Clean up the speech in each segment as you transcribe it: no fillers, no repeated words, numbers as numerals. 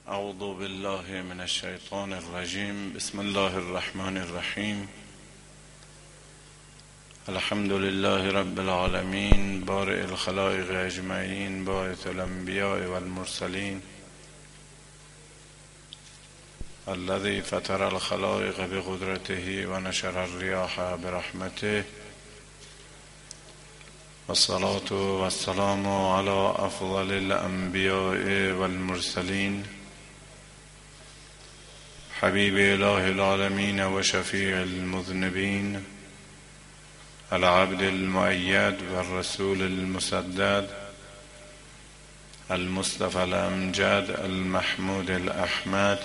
اعوذ بالله من الشیطان الرجیم. بسم الله الرحمن الرحیم. الحمد لله رب العالمین، بارئ الخلائق اجمعین، باعث الانبیاء والمرسلین، الذي فطر الخلائق بقدرته ونشر الرياح برحمته، والصلاة والسلام على افضل الانبیاء والمرسلین، حبیب اله العالمین و شفیع المذنبین، العبد المؤید والرسول المسدد، المصطفى الامجد المحمود الاحمد،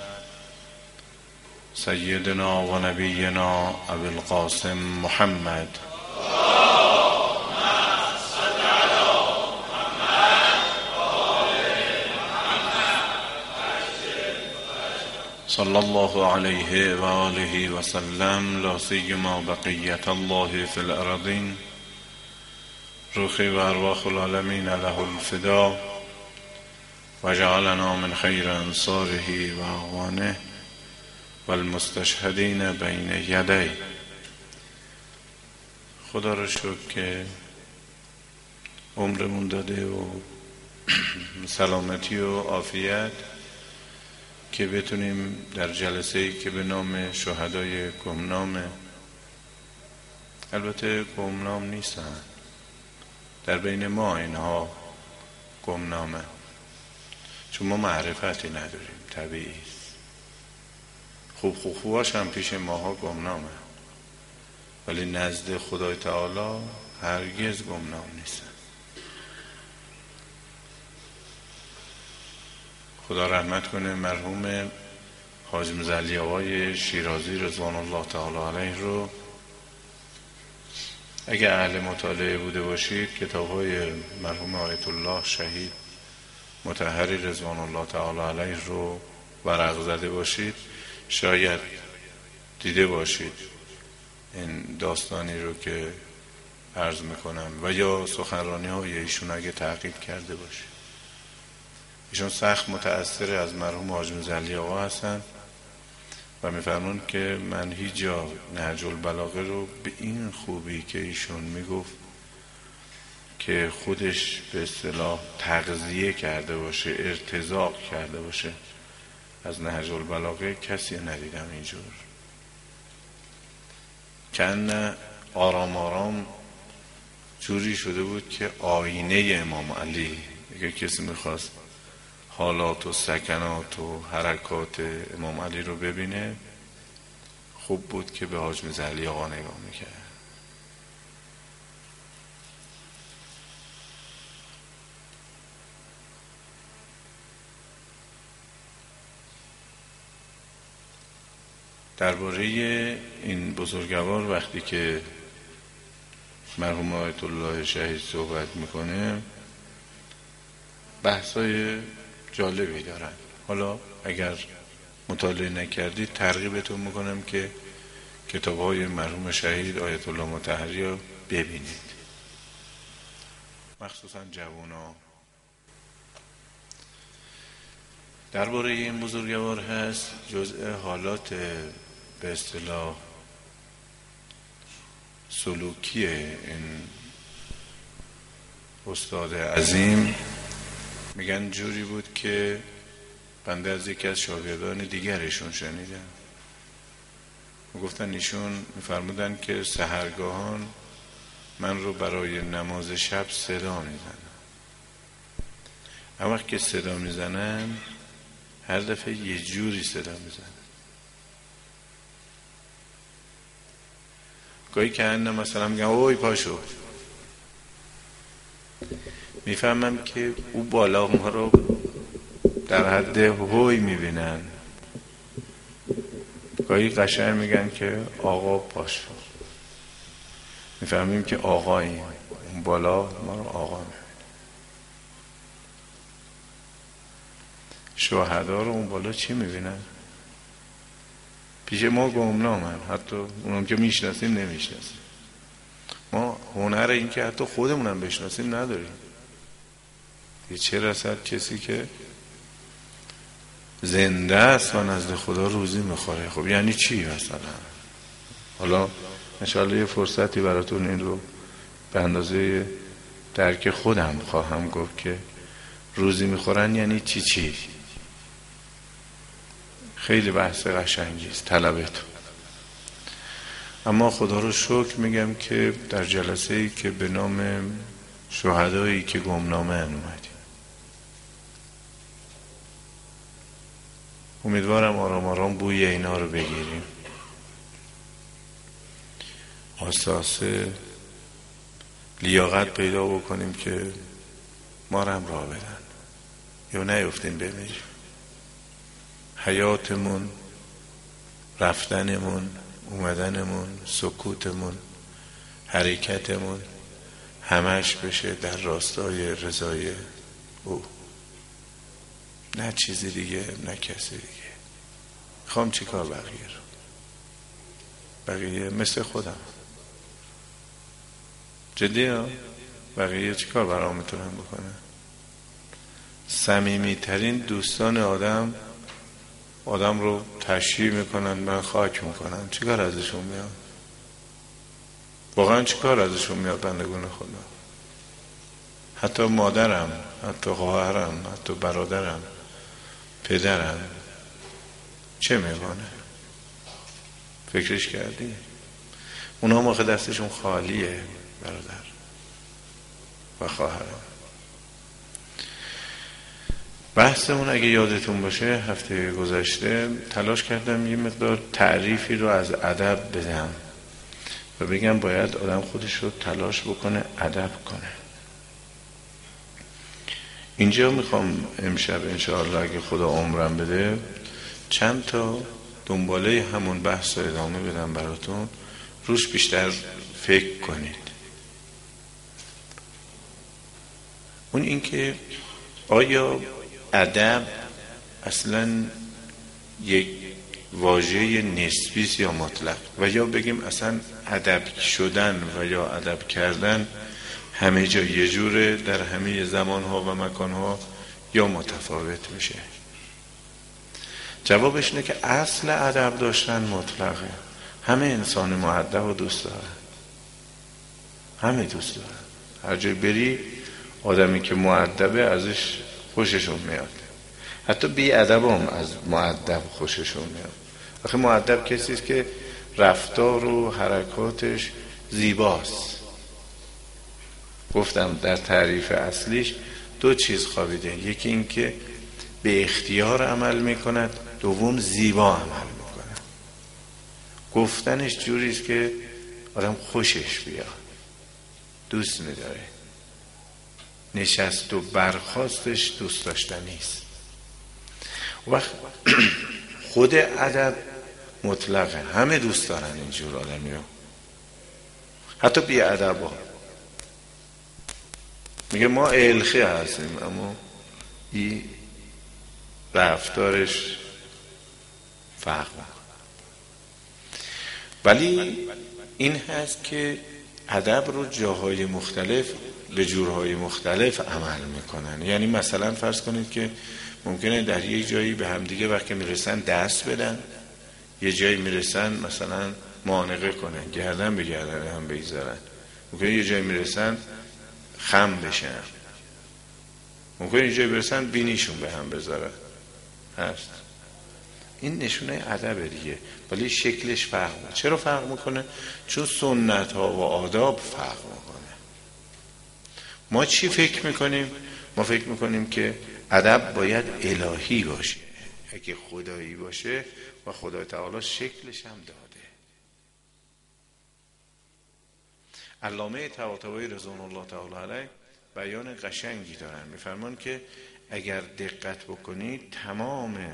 سیدنا و نبینا ابی القاسم محمد. صلی الله علیه و آله و سلم، لا سیما بقیت الله فی الارضین، روحی و ارواح العالمین له الفدا، و جعلنا من خیر انصاره و اعوانه و المستشهدین بین یدی. خدا را شکر که عمرمون داده و سلامتی و عافیت که بتونیم در جلسه‌ای که به نام شهدای گمنامه، البته گمنام نیستن، در بین ما اینها گمنامه، چون ما معرفتی نداریم، طبیعی است. خوبهاش هم پیش ماها گمنامه، ولی نزد خدای تعالی هرگز گمنام نیستن. خدا رحمت کنه مرحوم حاج مزلی آقای شیرازی رضوان الله تعالی علیه رو. اگه اهل مطالعه بوده باشید کتاب‌های مرحوم آیت الله شهید مطهری رضوان الله تعالی علیه رو ورق زده باشید، شاید دیده باشید این داستانی رو که عرض میکنم، و یا سخنرانی های ایشون اگه تعقیب کرده باشید. ایشون سخت متأثر از مرحوم حاج مزلی آقا هستن و میفرمون که من هیچ جا نهج البلاغه رو به این خوبی که ایشون میگفت که خودش به اصطلاح تغذیه کرده باشه، ارتزاق کرده باشه از نهج البلاغه، کسی ندیدم اینجور. کن آرام آرام جوری شده بود که آینه امام علی، اگه کسی میخواست حالات و سکنات و حرکات امام علی رو ببینه، خوب بود که به حاج مزلی آقا نگاه میکرد. درباره این بزرگوار وقتی که مرحوم آیت الله شهید صحبت میکنه، بحثای جالبی دارن. حالا اگر مطالعه نکردید ترغیبتون میکنم که کتاب‌های مرحوم شهید آیت الله مطهری رو ببینید، مخصوصا جوونا. درباره این بزرگوار هست جزء حالات به اصطلاح سلوکی این استاد عظیم. میگن جوری بود که بنده از یکی از شاگردان دیگرشون شنیدم، میگفتن ایشون میفرمودن که سحرگاهان من رو برای نماز شب صدا میزنن. اما وقت که صدا میزنن هر دفعه یه جوری صدا میزنن، گاهی که هنده مثلا میگن اوی پاشو، میفهمم که او بالا ما رو در حد هوی میبینن. گاهی قشنگ میگن که آقا پاشو، میفهمیم که آقاییم، اون بالا ما رو آقا میبینن. شهدا رو اون بالا چی میبینن؟ پیش ما گمنامن، حتی اونم که میشناسیم نمیشناسیم. ما هنر این که حتی خودمونم بشناسیم نداریم. چه رسد کسی که زنده است و نزد خدا روزی میخوره. خب یعنی چی مثلا؟ حالا انشاءالله یه فرصتی براتون این رو به اندازه درک خودم خواهم گفت که روزی میخورن یعنی چی. خیلی بحث قشنگی است طلبتون. اما خدا رو شکر میگم که در جلسه ای که به نام شهدایی که گمنامه اومدیم، امیدوارم آرام آرام بوی اینا رو بگیریم، آساسه لیاقت پیدا بکنیم که ما رو هم راه بدن یا نیفتیم بمیریم. حیاتمون، رفتنمون، اومدنمون، سکوتمون، حرکتمون همش بشه در راستای رضای او، نه چیزی دیگه، نه کسی دیگه. میخوام چی کار بقیه مثل خودم جدی ها، بقیه چی کار برام میتونن بکنن؟ صمیمی ترین دوستان آدم رو تشریح میکنن، من خاک میکنن. چی کار ازشون میاد؟ واقعا چی کار ازشون میاد بندگون خدا؟ حتی مادرم، حتی خواهرم، حتی برادرم، پدرم چه میمانه؟ فکرش کردی؟ اونا موقع دستشون خالیه برادر و خواهرم. بحثمون اگه یادتون باشه هفته گذشته تلاش کردم یه مقدار تعریفی رو از ادب بدم و بگم باید آدم خودش رو تلاش بکنه ادب کنه. اینجا میخوام امشب انشاءالله اگه خدا عمرم بده چند تا دنباله همون بحث رو ادامه بدم براتون، روش بیشتر فکر کنید. اون این که آیا ادب اصلا یک واژه نسبی یا مطلق، و یا بگیم اصلا ادب شدن و یا ادب کردن همه جا یه جوره در همه زمانها و مکانها یا متفاوت میشه؟ جوابش اینه که اصل ادب داشتن مطلقه. همه انسان مؤدب و دوست دارن، همه دوست دارن. هر جای بری آدمی که مؤدبه ازش خوششون میاد، حتی بی ادب هم از مؤدب خوششون میاد. آخه مؤدب کسی است که رفتار و حرکاتش زیباست. گفتم در تعریف اصلیش دو چیز خوابیده، یکی این که به اختیار عمل میکند، دوم زیبا عمل میکند. گفتنش جوریست که آدم خوشش بیاد، دوست میداره. نشست و برخاستش دوست داشتنیست. وقت خود ادب مطلقه، همه دوست دارن اینجور آدمی رو، حتی بی ادب ها. میگه ما الخی هستیم اما این رفتارش فرق میکنه. ولی این هست که ادب رو جاهای مختلف به جورهای مختلف عمل میکنن. یعنی مثلا فرض کنید که ممکنه در یک جایی به همدیگه وقتی میرسن دست بدن، یه جایی میرسن مثلا معانقه کنن، گردن به گردن هم بگذارن. ممکنه یه جایی میرسن خم بشن، ممکنه یه جایی برسن بینیشون به هم بذارن. هست این نشونه ادب دیگه، ولی شکلش فرق میکنه. چرا فرق میکنه؟ چون سنت ها و آداب فرق میکنه. ما چی فکر میکنیم؟ ما فکر میکنیم که ادب باید الهی باشه، اگه خدایی باشه و خدا تعالی شکلش هم داده. علامه طباطبایی رضوان الله تعالی علیه بیان قشنگی دارن، میفرمان که اگر دقت بکنید تمام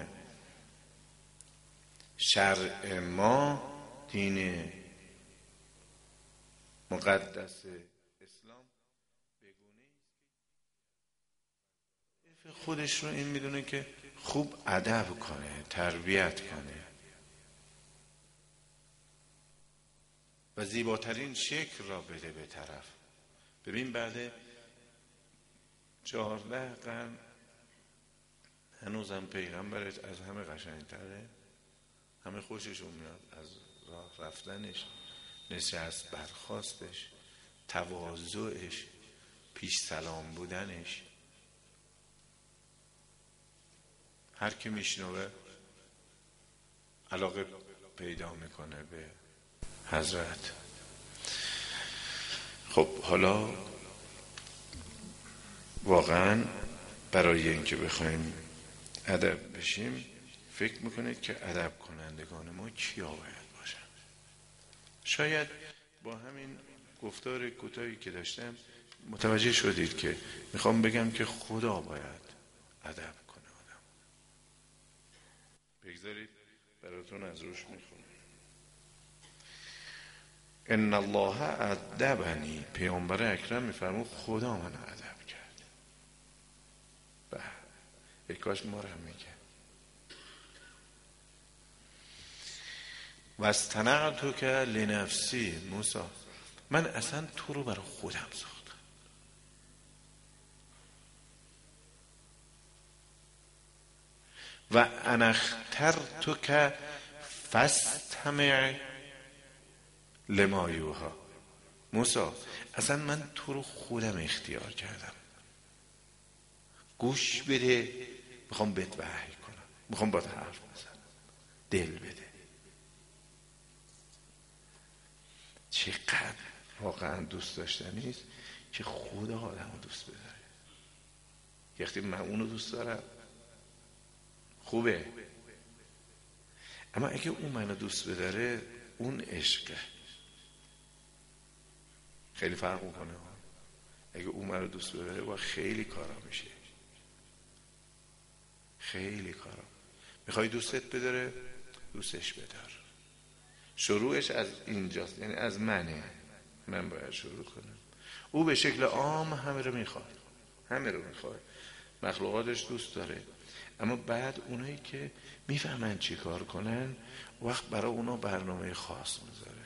شرع ما، دین مقدس اسلام بگونه خودش رو این میدونه که خوب ادب کنه، تربیت کنه و زیباترین شکل را بده به طرف. ببین بعد 14 قرن هنوزم پیغمبرش از همه قشنگتره، همه خوششون میاد از راه رفتنش، نشست برخاستش، تواضعش، پیش سلام بودنش. هر کی میشنوه علاقه پیدا میکنه به حضرت. خب حالا واقعا برای اینکه بخوایم ادب بشیم فکر میکنید که ادب کنندگان ما کیا باید باشن؟ شاید با همین گفتار کوتاهی که داشتم متوجه شدید که میخوام بگم که خدا باید ادب کنه آدم. بگذارید براتون از روش میخونم. ان الله ادبنی، پیامبر اکرم میفرمود خدا من ادب کرد. به کاش ما رو هم میگه. و استنعتک لنفسی، موسی من اصلا تو رو برای خودم ساختم. و انا اخترتک فاستمع لما یوحی، موسی اصلا من تو رو خودم اختیار کردم، گوش بده، میخوام بهت وحی کنم، میخوام باهات حرف بزنم، دل بده. چقدر واقعا دوست داشتنی است که خدا آدم رو دوست بداره. وقتی من اونو دوست دارم خوبه، اما اگه اون منو دوست بداره اون عشقه. خیلی فرق میکنه. اگه اون منو دوست بداره با خیلی کارا میشه، خیلی کارا. میخوای دوستت بداره، دوستش بدار. شروعش از اینجاست، یعنی از منه، من باید شروع کنم. او به شکل عام همه رو میخواد، همه رو میخواد، مخلوقاتش دوست داره، اما بعد اونایی که میفهمن چی کار کنن وقت برای اونا برنامه خاص میذاره.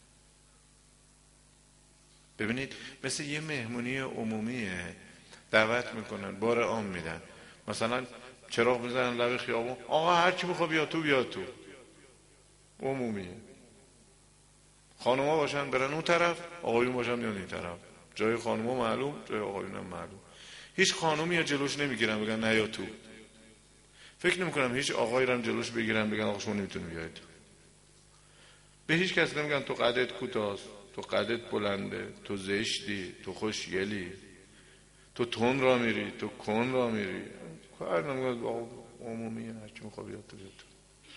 ببینید مثل یه مهمونی عمومیه، دعوت میکنن، بار عام میدن، مثلا چراغ میزنن لب خیابون، آقا هر کی میخواد بیاد تو بیاد تو، عمومیه. خانوما باشن برن اون طرف، آقایون باشن بیان این طرف، جای خانوما معلوم، جای آقایون هم معلوم. هیچ خانومی یا جلوش نمیگیرن بگن نه یا تو. فکر نمیکنم هیچ آقایی رو جلوش بگیرن بگن آقا شما نمیتونی بیاید تو. به هیچ کس نمیگن تو قدت کوتاست، تو قدت بلنده، تو زشتی، تو خوشگلی، تو تون را میری، تو کن را میری. کار نمیگن آقا عمومیه، هر کی میخواد بیاد تو بیاد تو.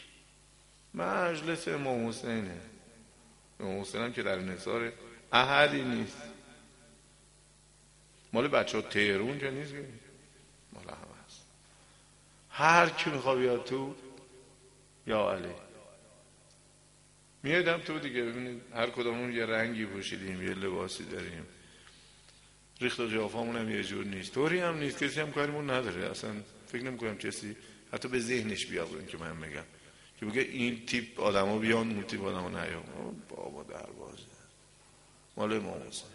مجلس امام حسینه، امام حسین هم که در نثار احدی نیست، مال بچه ها تهرون که نیست، مال همه هست. هر کی میخواد بیاد تو، یا علی میادم تو دیگه. ببینید هر کدامون یه رنگی پوشیدیم، یه لباسی داریم، ریخت و قیافمون هم یه جور نیست، طوری هم نیست، کسی هم کاریمون نداره. اصلا فکر نمی‌کنم کسی حتی به ذهنش بیاد این که من میگم که بگه این تیپ آدما بیان اون تیپ آدما نیان. بابا دروازه مال امام حسین.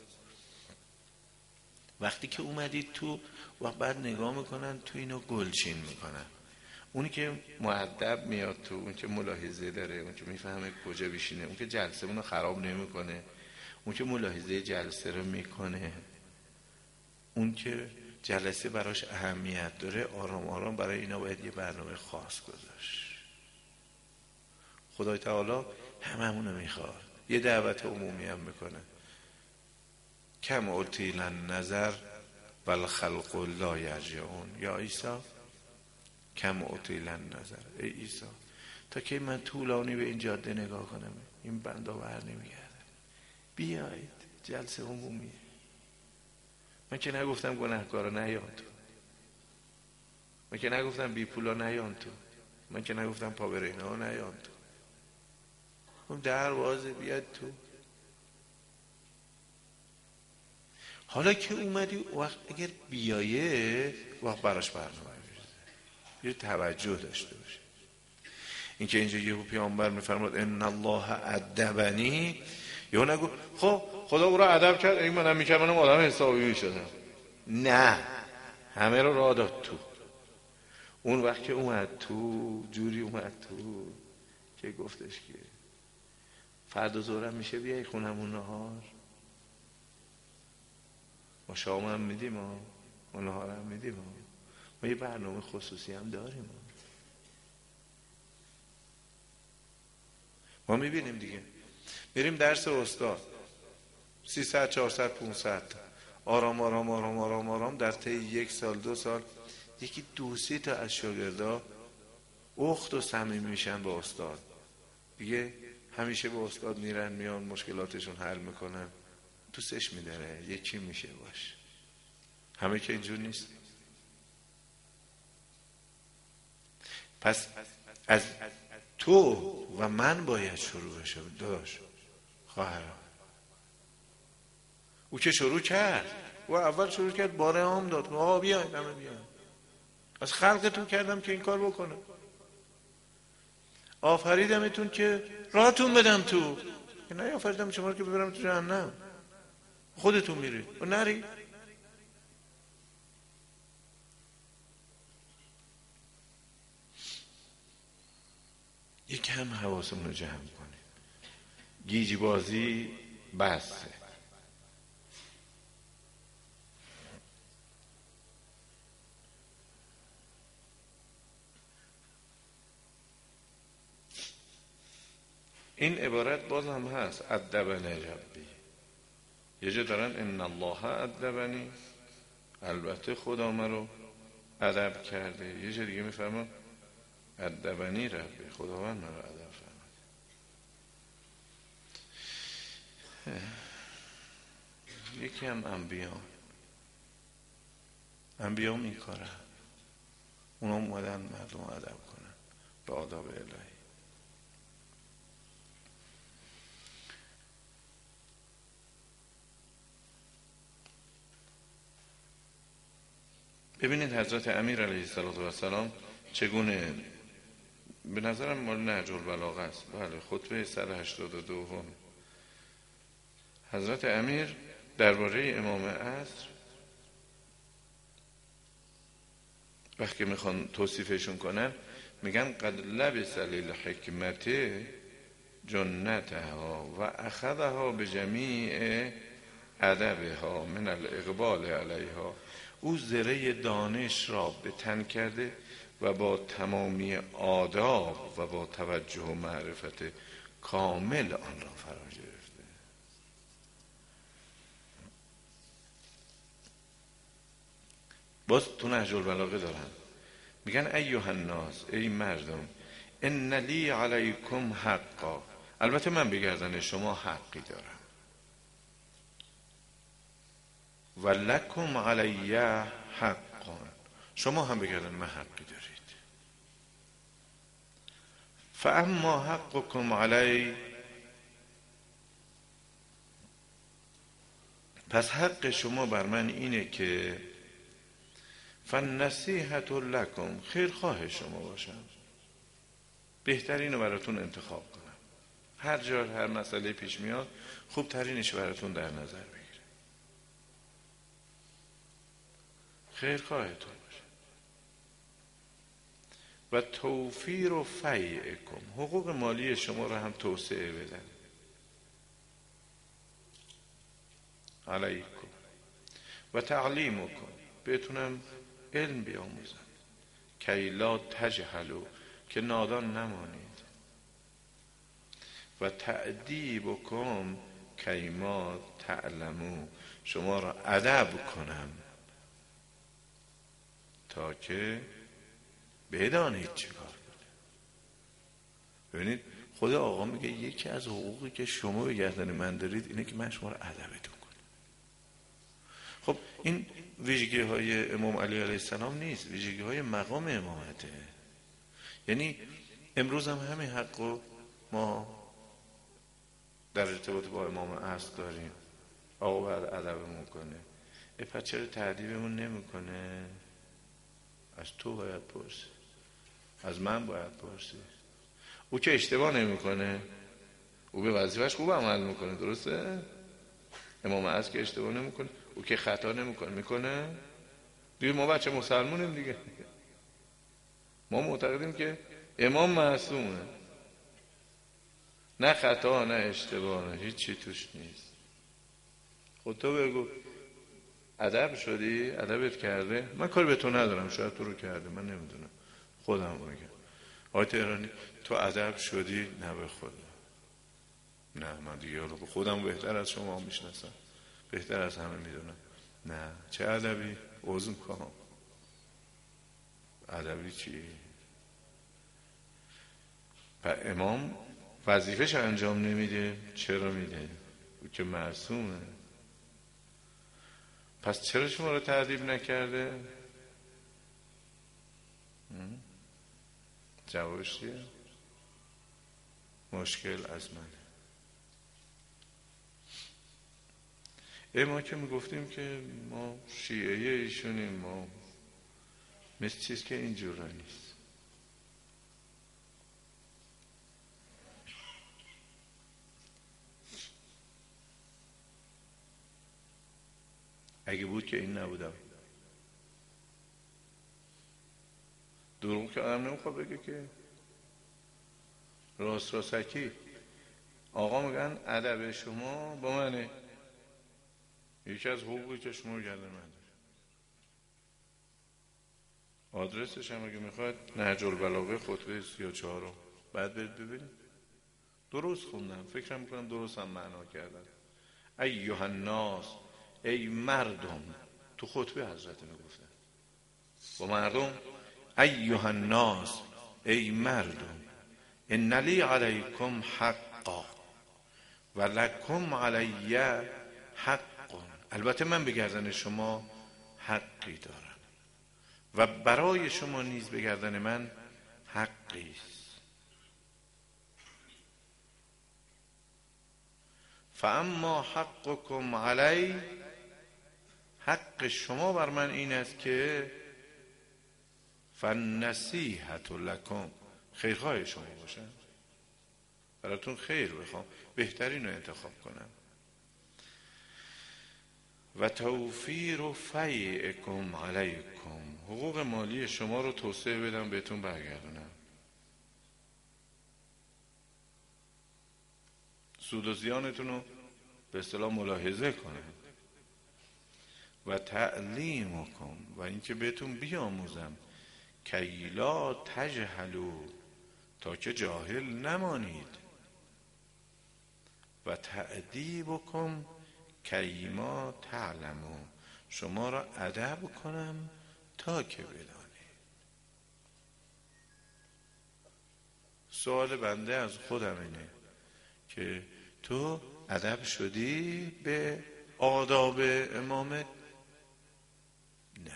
وقتی که اومدید تو و بعد نگاه میکنن تو اینو گلچین میکنن. اونی که مؤدب میاد تو، اون که ملاحظه داره، اون که میفهمه کجا بشینه، اون که جلسه اونو خراب نمیکنه، اون که ملاحظه جلسه رو میکنه، اون که جلسه براش اهمیت داره، آرام آرام برای اینا باید یه برنامه خاص گذاشت. خدای تعالی هممونو میخواد، یه دعوت عمومی هم میکنه. کم اطیل النظر والخلق لا یرجعون. یا عیسی کم اطیل النظر، ای عیسی تا که من طولانی به این جاده نگاه کنم این بندا بر نمیگردن، بیایید جلسه عمومیه. من که نگفتم گناهکارا نیان تو، من که نگفتم بی پولا نیان تو، من که نگفتم پابرینه نیان تو. اون دروازه بیاد تو. حالا که اومدی وقت اگر بیایه وقت براش برنامه بریزه، یه توجه داشته باشه. این که اینجا یه پیامبر میفرماد ان الله ادبنی، یا نگو خب خدا او را ادب کرد این منم میکرد منم آدم حسابی میشدم. نه، همه رو راه داد تو. اون وقت که اومد تو جوری اومد تو که گفتش که فردا ظهرم میشه بیای خونمون نهار، ما شام هم میدیم ما نهار هم میدیم ما یه برنامه خصوصی هم داریم ما میبینیم دیگه. میریم درس استاد 300 400 500 آرام آرام آرام آرام آرام در طی 1 سال 2 سال یکی 2-3 تا از شاگردا اخت و صمیم میشن با استاد دیگه، همیشه با استاد میرن میان مشکلاتشون حل میکنن، دوستش میداره، یکی میشه باش. همه که اینجور نیست. پس از تو و من باید شروع بشه داداش خواهرم. او که شروع کرد، او اول شروع کرد باره هم داد آقا بیاین همه بیاین، از خلقتون کردم که این کار بکنه، آفریدمتون که راهتون بدم تو، نه آفریدم شما رو که ببرم تو جهنم، خودتون میرید و نرید. یک هم حواسمون رو جمع کنیم. گیج بازی بسه. این عبارت باز هم هست ادبنی ربی، یه جا دارن ان الله ادبنی، البته خدا مرا ادب کرده، یه جا دیگه میفرمان ادبنی ربی، خداوند مرا ادب فرمود. یکی هم انبیام این کاره، اونا اومدن مردم ادب کنن به آداب الهی. ببینید حضرت امیر علیه السلام چگونه، به نظرم مال نهج البلاغه است، بله خطبه 182 حضرت امیر درباره امام عصر وقتی میخوان توصیفشون کنن میگن قد لبس للحکمت جنتها و اخذها به جمیع ادبها من الاقبال علیها، او زره دانش را به تن کرده و با تمامی آداب و با توجه و معرفت کامل آن را فرا گرفته. باز تو نهج البلاغه دارن میگن ایها الناس، ای مردم، ان لی علیکم حقا، البته من به گردن شما حقی دارم، و لکم علی حقا، شما هم به گردن من حقی دارید. فاما حقکم علی، پس حق شما بر من اینه که فالنصیحة لکم، خیرخواه شما باشم، بهترین رو براتون انتخاب کنم، هر جا هر مسئله پیش میاد خوبترینش براتون در نظر بگیرم، خیرخواهتون باشه. و توفیر و فیعکم، حقوق مالی شما رو هم توسعه بدن، علیکم، و تعلیمکم، بهتونم علم بیاموزم، کی لا تجهلوا، که نادان نمانید، و تأدیبکم کی ما تعلمون، شما را ادب کنم تا که بدانید چه کار کنید. ببینید خود آقا میگه یکی از حقوقی که شما به گردن من دارید اینه که من شما را ادبتون کنم. خب این ویژگی های امام علی علیه السلام نیست، ویژگی های مقام امامته. یعنی امروز هم همین حق رو ما در ارتباط با امام عصر داریم، آقا باید ادبمون کنه، پس چرا تعدیبمون نمیکنه؟ از تو باید پرسی، از من باید پرسی. او که اشتباه نمیکنه، او به وظیفش خوب عمل میکنه، درسته؟ امام عصر که اشتباه نمیکنه، او که خطا نمیکنه، میکنه دیگه، ما بچه مسلمونیم دیگه. ما معتقدیم که امام معصومه، نه خطا نه اشتباه نه هیچی توش نیست. خود تو بگو ادب شدی؟ ادبت کرده؟ من کاری به تو ندارم، شاید تو رو کرده، من نمیدونم، خودم میگم. آقای تهرانی تو ادب شدی؟ نه به خدا، نه من دیگه رو خودم بهتر از شما میشناسم، بهتر از همه میدونم. نه چه ادبی؟ عذر میخوام. ادبی چی؟ و امام وظیفش انجام نمیده؟ چرا میده؟ او که معصومه. پس چرا شما رو تعذیب نکرده؟ جوابش چیه؟ مشکل از منه. ما که میگفتیم که ما شیعه ایشونیم، ما مثل چیز که اینجورا نیست. اگه بود که این نبودم. دروغ که آدم نمیخواد بگه که، راست راستکی. آقا میگن ادب شما با منه، یکی از حقوقی که شما گرده من داره. آدرسش هم اگه میخواد نهج البلاغه خطبه 34 رو بعد برید ببینید. درست خوندم، فکرم میکنم درست هم معنا کردم. ایها الناس، ای مردم، تو خطبه حضرت میگفتن با مردم. ایها الناس، ای مردم، ان لی علیکم حقا و لکم علی حق. البته من به گردن شما حقی دارم و برای شما نیز به گردن من حقی است. فاما حقکم علی، حق شما بر من این است که فالنصیحة لکم، خیرخواه شما باشم، براتون خیر بخوام، بهترین رو انتخاب کنم. و توفیر فیعکم علیکم، حقوق مالی شما رو توسعه بدم بهتون برگردونم، سود و زیانتون رو به اصطلاح ملاحظه کنم. و تعلیمکم، و اینکه بهتون بیاموزم، کی لا تجهلوا، تا که جاهل نمانید. و تأدیبکم کی ما تعلمون، شما را ادب کنم تا که بدانید. سوال بنده از خودم اینه که تو ادب شدی به آداب امامت؟ نه.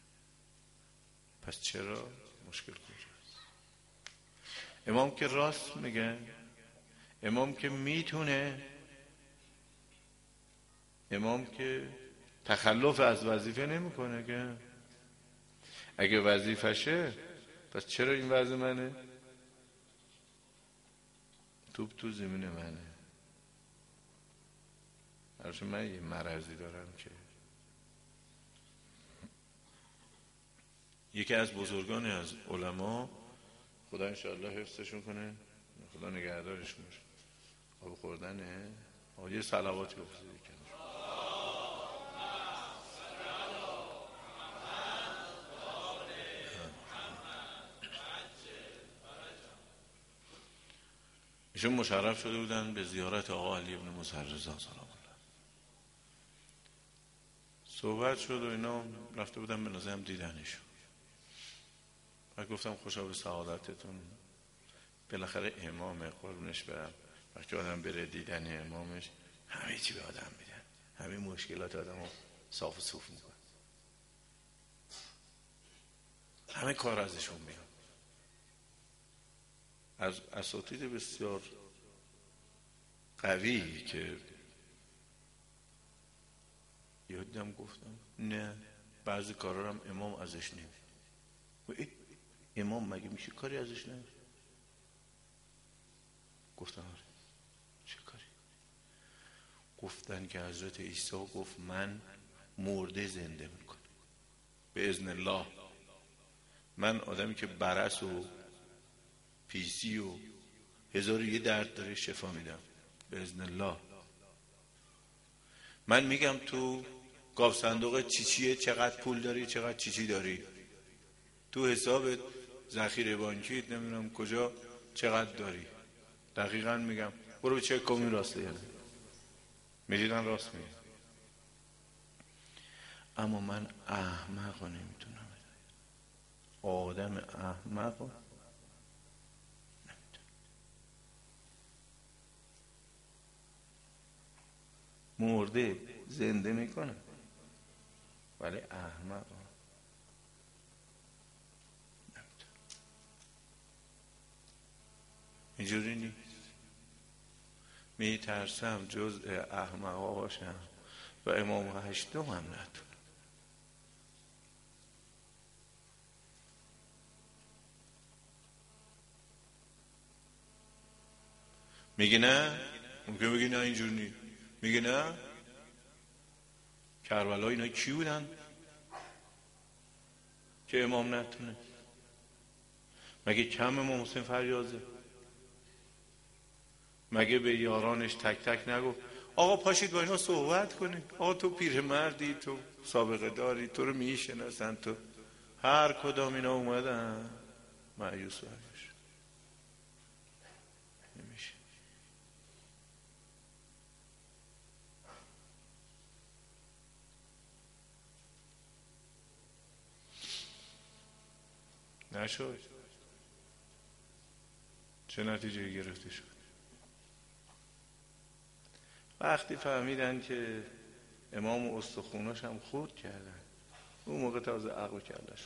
پس چرا؟ مشکل کجاست؟ امام که راست میگه، امام که میتونه، امام که تخلف از وظیفه نمیکنه که. اگه وظیفشه پس چرا این وضع منه؟ توپ تو زمین منه. هرچون من یه مرضی دارم که یکی از بزرگان از علما، خدا انشاءالله حفظشون کنه، خدا نگهدارشون باشه، آب خوردنه یه صلواتی بفرستید کنه. ایشون مشرف شده بودن به زیارت آقا علی ابن موسی رضا سلام الله. صحبت شد و اینا، رفته بودن به نظرم دیدنشون و گفتم خوشا به سعادتتون. بالاخره امام، قربونش برم، وقتی آدم بره دیدن امامش همه چی به آدم میدن، همه مشکلات آدم رو صاف و صوف میکن، همه کار ازشون میاد. از اساتید بسیار قوی که یادم گفتم نه بعضی کارا هم امام ازش نمید. امام مگه میشه کاری ازش نمید؟ گفتم آره. چه کاری؟ گفتن که حضرت عیسی گفت من مرده زنده میکنم به اذن الله. من آدمی که برس و پیسی و هزار و یه درد داره شفا میدم باذن الله. من میگم تو گاو صندوق چیچیه چقدر پول داری، چقدر چیچی داری، تو حسابت ذخیره بانکی نمیدونم کجا چقدر داری. دقیقاً میگم برو چک کن این راسته یعنی میدیدن راست میگم. اما من احمق رو نمیتونم، آدم احمق رو نمیتونم. مرده زنده میکنه ولی احمق رو نمیتونم. اینجوری نیست. میترسم جزء احمقا باشم و امام هشتم هم نتونم. میگه نه، ممکن بگی نه اینجور نیست. میگه نه، کربلا اینا کی بودن که امام نتونه؟ مگه کم امام حسین فریازه؟ مگه به یارانش تک تک نگفت آقا پاشید با اینا صحبت کنید، آقا تو پیرمردی، تو سابقه داری، تو رو میشناسن، تو هر کدام اینا اومدن مایوس باش نمیشه. نشد. چه نتیجه گرفته شد؟ وقتی فهمیدن که امام و استخوناش هم خورد کردن، اون موقع تازه عقل کردشون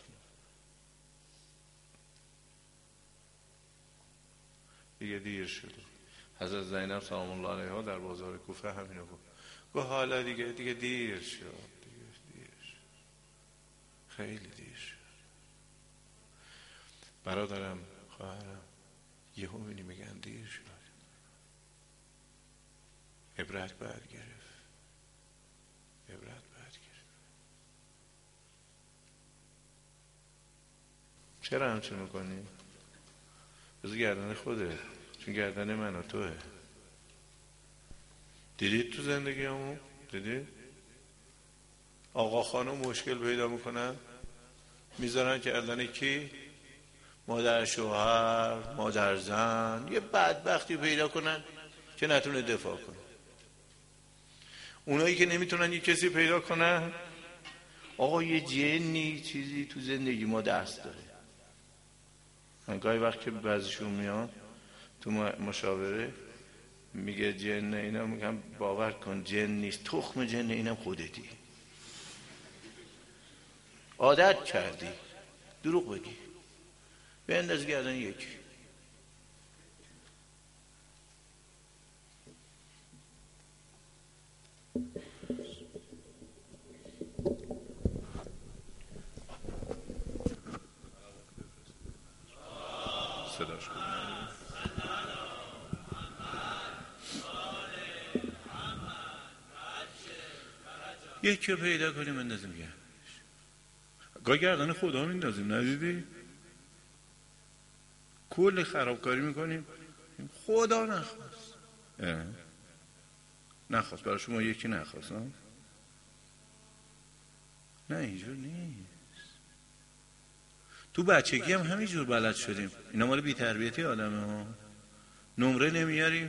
دیگه دیر شده. حضرت زینب سلام الله علیها در بازار کوفه همینو گفت حالا دیگه دیر شد، دیر شد، خیلی دیر شد. برادرم خواهرم یهو میبینی میگن دیر شد. عبرت باید گرفت. چرا همچون میکنی؟ بذار گردن خوده، چون گردن من و توه. دیدید تو زندگی همون؟ دیدید؟ آقا خانم مشکل پیدا میکنن میذارن گردن کی؟ مادر شوهر، مادر زن، یه بدبختی پیدا کنن که نتونه دفاع کنه. اونایی که نمیتونن یه کسی پیدا کنن، آقا یه جنی چیزی تو زندگی ما دست داره. من گاهی وقت که بعضیشون میان تو مشاوره میگه جن اینا، میگم باور کن جن نیست، تخم جن اینم خودتی، عادت کردی دروغ بگی. بنداز گردن یکی. صداش کنید. یکی رو پیدا کنیم اندازیم گردنش. گاه گردن خدا میندازیم، ندیدی؟ کل خرابکاری میکنیم. خدا نخواست. نخواست برای شما یکی نخواست. نه اینجور نیست. تو بچگی هم همینجور بلد شدیم. اینا مال بی‌تربیتی آدمه ها. نمره نمیاریم،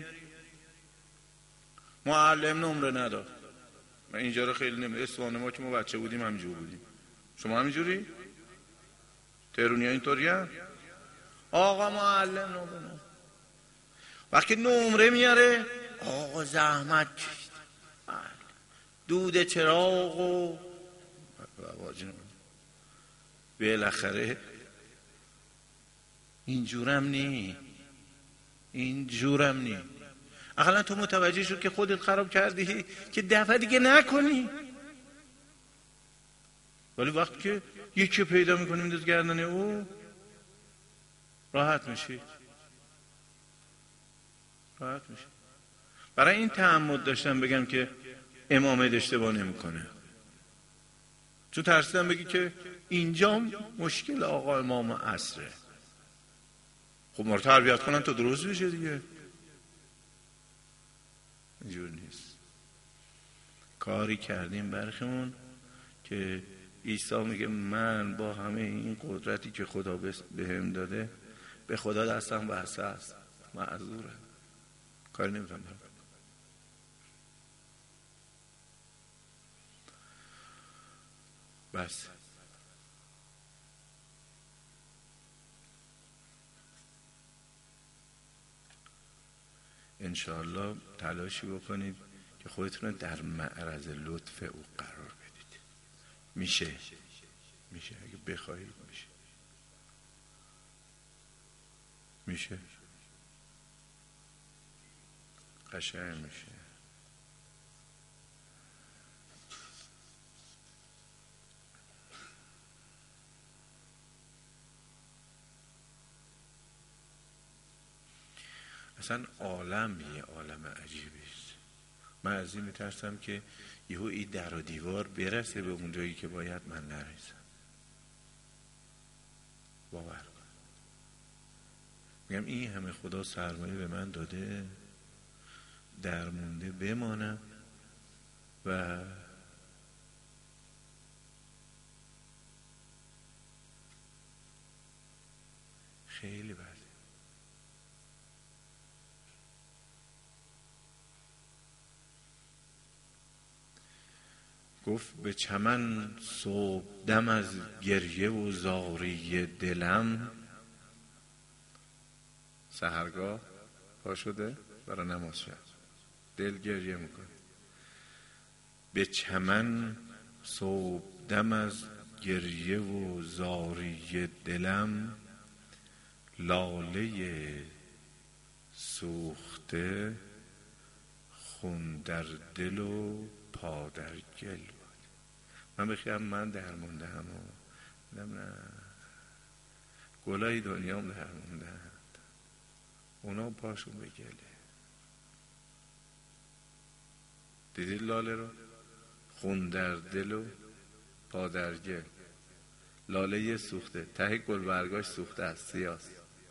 معلم نمره نداد. من اینجا رو خیلی نمیدونم. اصفهان ما که ما بچه بودیم همینجور بودیم. شما همینجوری؟ تهرونی‌ها اینطوری هم؟ آقا معلم نمره نداد. وقتی نمره میاره آقا زحمت کشید، دود چراغ و بالاخره اینجورم نی. اقلا تو متوجه شد که خودت خراب کردی که دفعه دیگه نکنی. ولی وقتی که یکی پیدا میکنی مینداز گردن او، راحت میشی. برای این تعمد داشتم بگم که امامت اشتباه نمیکنه. چون ترسیدم بگی که اینجا مشکل آقا امام عصره. خب ما رو تربیت کنن تا درست بشه دیگه. اینجور نیست. کاری کردیم برخمون که عیسی میگه من با همه این قدرتی که خدا بهم داده به خدا دستم بسته است، معذورم، کاری نمیتونم بکنم. بس انشاءالله تلاشی بکنید که خودتون رو در معرض لطف او قرار بدید. میشه اگه بخواهید میشه قشنگ میشه. اصلا عالم یه عالم عجیبی است. من از این میترسم که یهو این در و دیوار برسه به اون جایی که باید من نرسم. باور کن. میگم این همه خدا سرمایه به من داده، درمونده بمانم و خیلی بده. گفت به چمن صبح دم از گریه و زاری دلم. سحرگاه پا شده برای نماز شب، دل گریه میکنه. به چمن صبح دم از گریه و زاری دلم، لاله سوخته خون در دل و پا در گل. من بخیرم من درمونده هم نه گلای دنیام درمونده هم، اونا پاشون به گله. دیدید لاله رو؟ خون در دل و پا در گل. لاله سوخته، ته گل برگاش سوخته است، سیاست.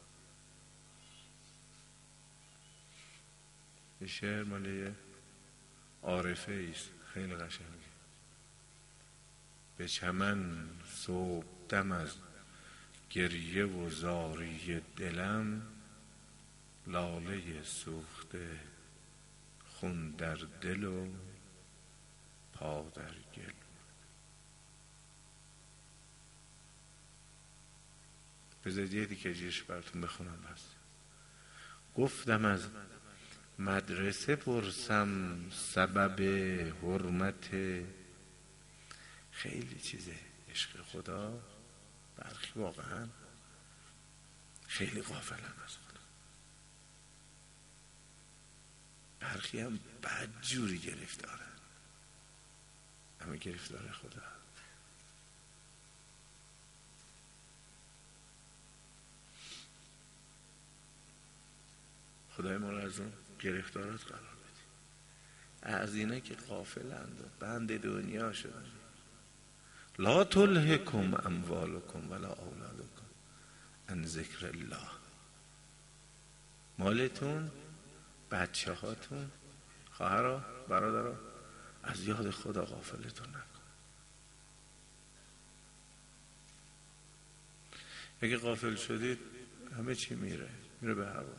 این شعر ماله عارفه ایست، خیلی قشنگه. به چمن صبح دم از گریه و زاری دلم، لاله سوخته خون در دل و پا در گل. بذارید یه دیگه جیش براتون بخونم. بس گفتم از مدرسه پرسم سبب حرمت. خیلی چیزه عشق خدا. برخی واقعا خیلی غافلن از خدا، برخی هم بدجوری گرفتارن، همه گرفتار خدا. خدای ما رو از اون گرفتارات قرار بده. از اینا که غافلند و بند دنیا شدن. لا تلهکم اموالکم ولا اولادکم عن ذکر الله. مالتون، بچه هاتون، خواهرها، برادرها از یاد خدا غافلتون نکن. اگه غافل شدید همه چی میره به هوا.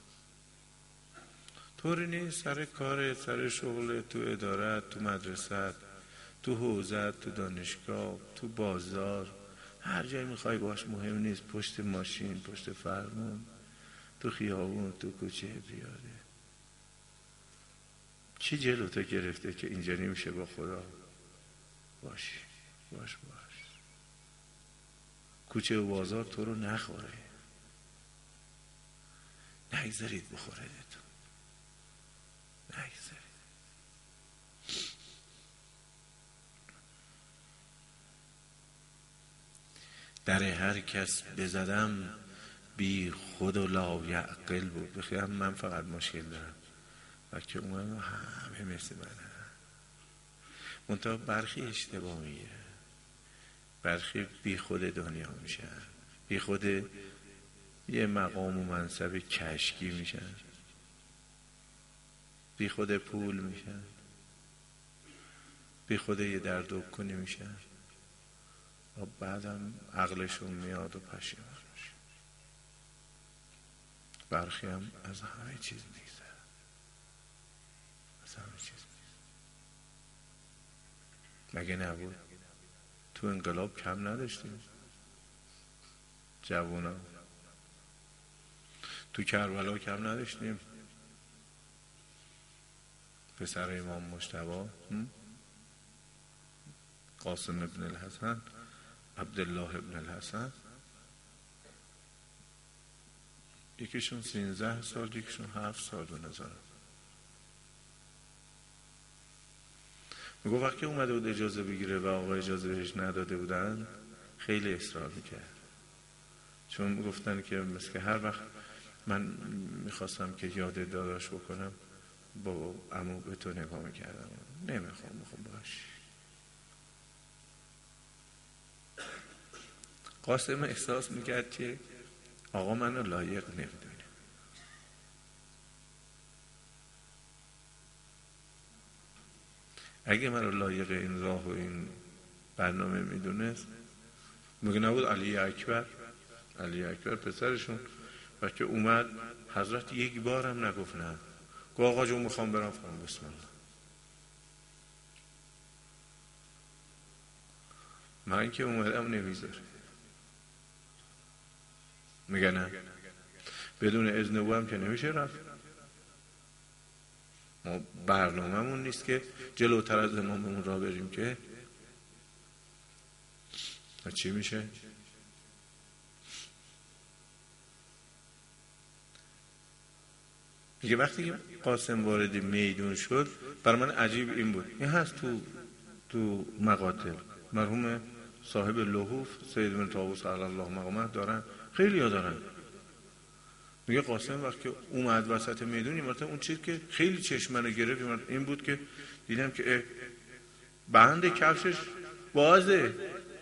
طوری نیست سر کار، سر شغل، تو ادارت، تو مدرسه، تو حوزه، تو دانشگاه، تو بازار، هر جایی میخوای باش، مهم نیست. پشت ماشین، پشت فرمون، تو خیابون، تو کوچه پیاده، چی جلوتو گرفته که اینجا نمیشه با خدا باشی؟ باش کوچه و بازار تو رو نخوره، نگذارید بخوردتون، نگذارید. در هر کس بزدم بی خود و لا یعقل بود. بخیرم من فقط مشکل دارم و که اون همه مثل منه، منطقه برخی اشتباه میگیره. برخی بی خود دنیا میشن، بی خود یه مقام و منصب کشکی میشن، بی خود پول میشن، بی خود یه درد کنی میشن و بعدم عقلشون میاد و پشیمان میشه. برخی هم از همه چیز میگذره، از همه چیز مگه نبود تو انقلاب کم نداشتیم جوونا، تو کربلا کم نداشتیم پسر امام مجتبی قاسم ابن الحسن، عبدالله ابن الحسن، یکیشون 13 سال یکیشون 7 سال به نظرم. میگو وقتی اومده بود اجازه بگیره و آقا اجازه بهش نداده بودن خیلی اصرار میکرد، چون میگفتن که مثل هر وقت من میخواستم که یاد داداش بکنم با عمو به تو نگاه میکردم، نمیخوام باش. قاسم احساس میکرد که آقا منو لایق نمیدونه. اگه منو لایق این راه و این برنامه میدونست میگه نبود علی اکبر پسرشون وقتی اومد حضرت یک بارم نگفت نه، گفت آقا جون میخوام برم فرام بسم الله. من که اومدم نمیذاره، میگه نه بدون اذن او هم که نمیشه رفت. ما برنامه‌مون نیست که جلوتر از اماممون را بریم که چی میشه؟ میگه وقتی که قاسم وارد میدون شد برای من عجیب این بود، این هست تو مقاتل مرحوم صاحب لحوف سید بن طاووس علی الله مقامه دارن، خیلی ها دارن. میگه قاسم وقتی اومد وسط میدون مثلا اون چیز که خیلی چشمنو گرفت این بود که دیدم که بند کفشش بازه،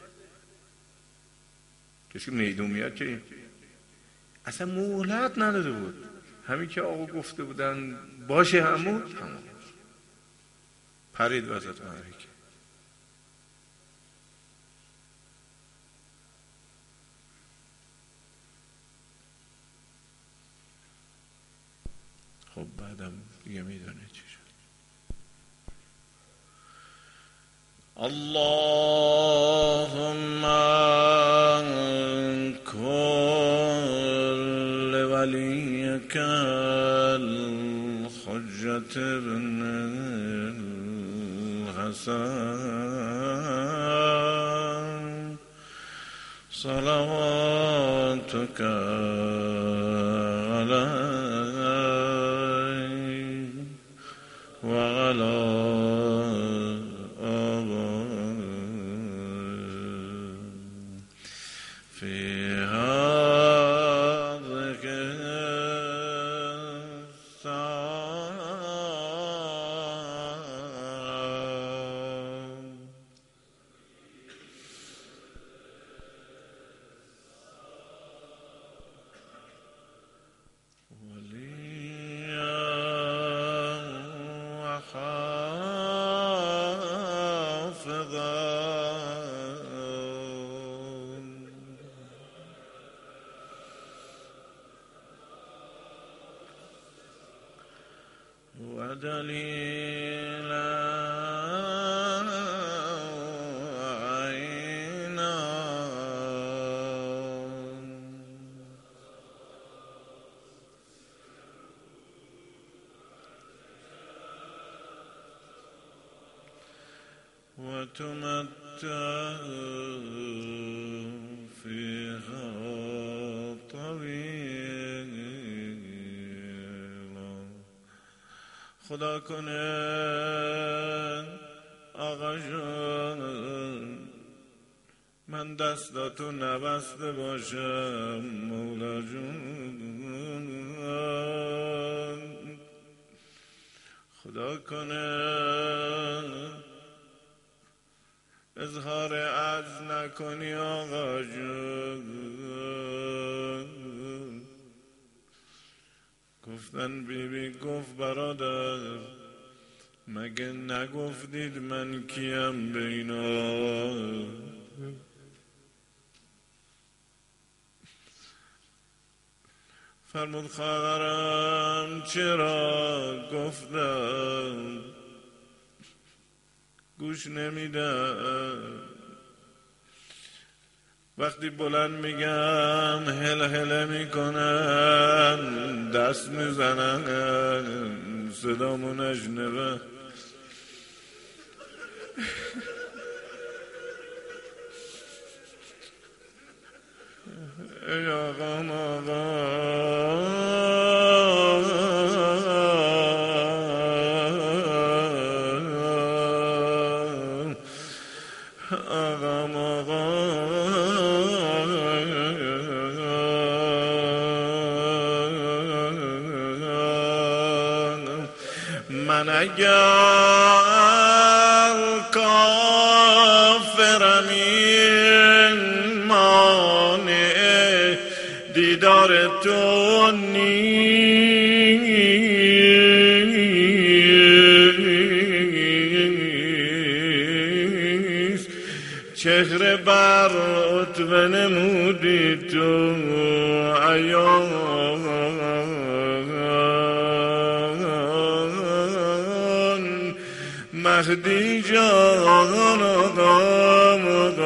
کسی میدون میاد که اصلا مهلت نداده بود، همین که آقا گفته بودن باشه همون پرید وسط معرکه. خب بعدم دیگه میدونه چی شد. اللهم كل وليك الحجة بن الحسن صلواتك عليه وعلى ودليلا عينا وتمتع فيها طويلا. خدا کنه آقا جان من دستاتو نبسته باشم مولا جون، خدا کنه اظهار عجز نکنی آقا جون. گفتن بیبی گفت برادر مگه نگفتید من کیم بینا؟ فرمود خواهرم چرا گفتم گوش نمیدم. وقتی بلند میگم هل هله میکنن دست میزنن صدامو نشنوه. ای آقام من اگر کافرم این مانع دیدار تو نیست. چهره بر عتبه نمودی تو عیان مهدی جان آقام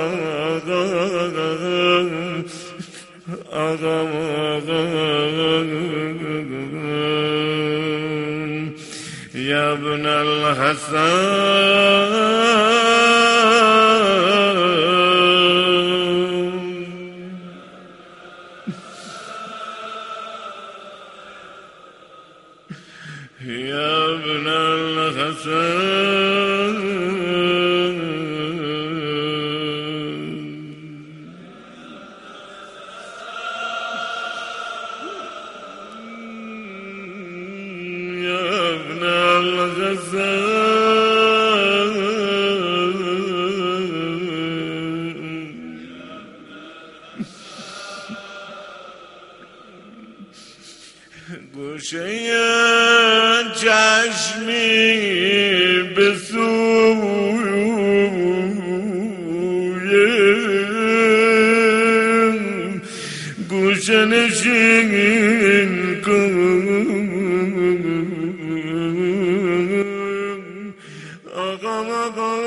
یا ابن الحسن یا ابن الحسن یا ابن الحسن گوشه چشمی به سوی گوشه نشین کن آقا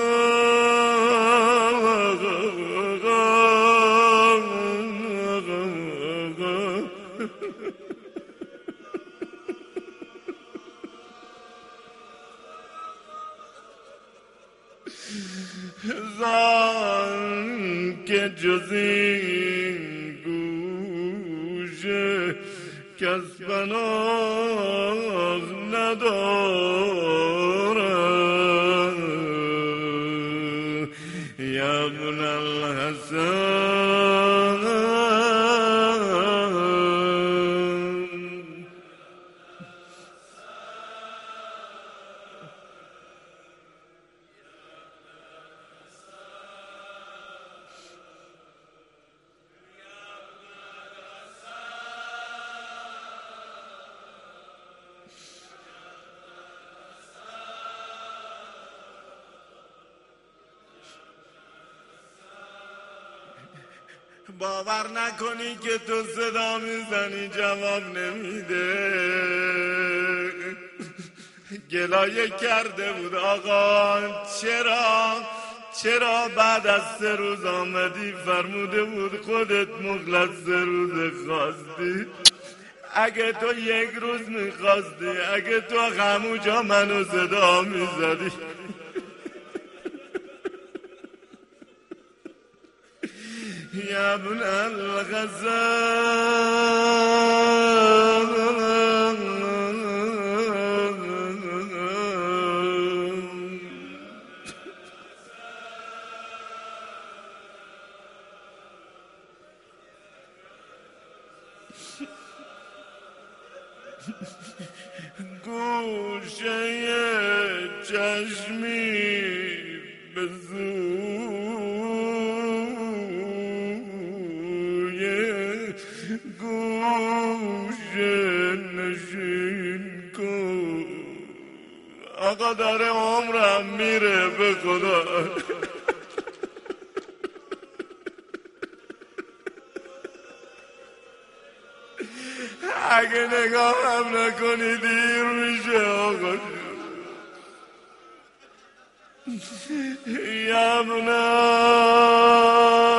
زان که جز این گوشه کس پناه ندارد یا ابن الحسن باور نکنی که تو صدا میزنی جواب نمیده. گلایه کرده بود آقا چرا بعد از 3 روز آمدی؟ فرموده بود خودت مخلص 3 روز خواستی. اگه تو 1 روز میخواستی، اگه تو همونجا منو صدا میزدی. یا ابن الغزال گوشه چشمی به زور کن. آقا داره عمرم میره به خدا. اگه نگاه هم نکنی دیر میشه آقا. یمنا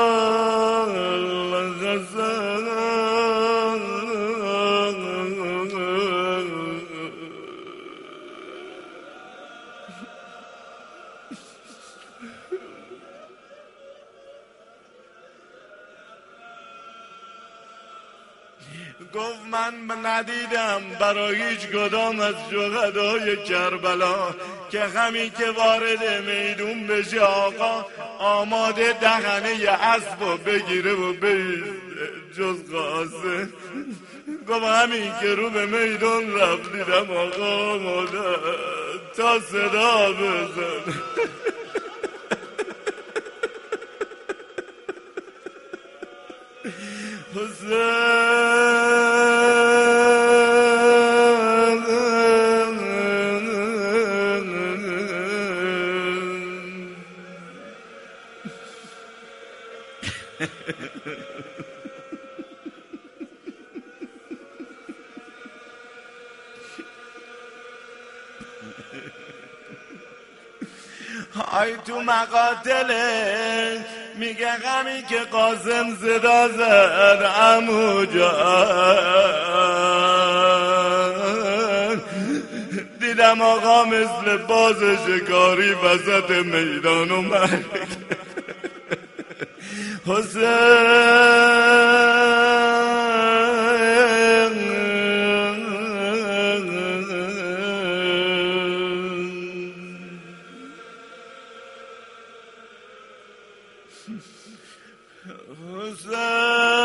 گفت من ندیدم برای هیچ کدام از شهدای کربلا که همین که وارد میدون بشه آقا آماده دهنه اسب و بگیره و بیسته جز قاسم. گفت همین که رو به میدون رفت دیدم آقا آماده تا صدا بزن. آی تو مقاتله میگه غمی که قاسم صدا زد عمو جان دیدم آقا مثل باز شکاری وسط میدان اومد. حسین